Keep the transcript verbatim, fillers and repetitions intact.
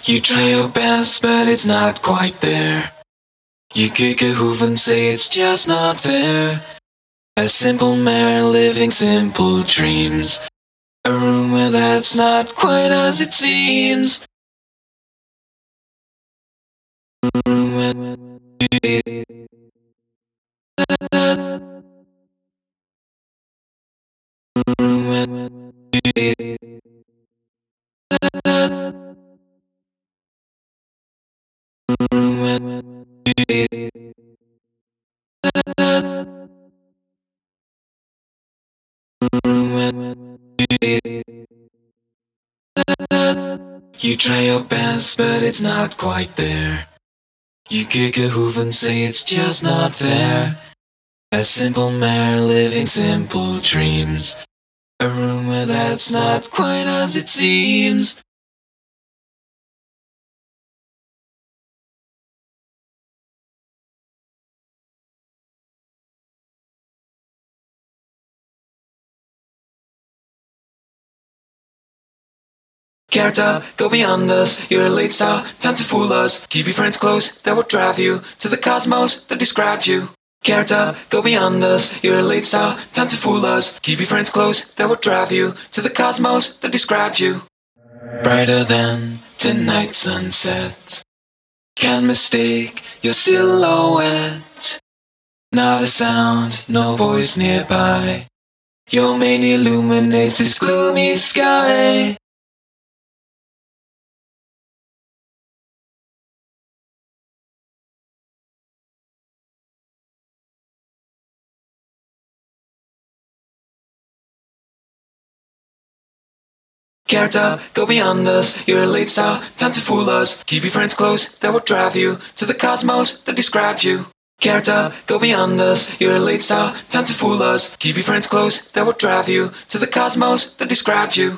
You try your best, but it's not quite there. You kick a hoof and say it's just not fair. A simple man living simple dreams. A rumor that's not quite as it seems. You try your best, but it's not quite there. You kick a hoof and say it's just not fair. A simple man living simple dreams. A rumor that's not quite as it seems. Character, go beyond us, you're a late star, time to fool us. Keep your friends close, that will drive you to the cosmos that describes you. Character, go beyond us, you're a late star, time to fool us. Keep your friends close, that will drive you to the cosmos that describes you. Brighter than tonight's sunset, can't mistake your silhouette. Not a sound, no voice nearby, your mane illuminates this gloomy sky. Character, go beyond us, you're a late star, time to fool us. Keep your friends close, that will drive you to the cosmos that describes you. Character, go beyond us, you're a late star, time to fool us. Keep your friends close, that will drive you to the cosmos that describes you.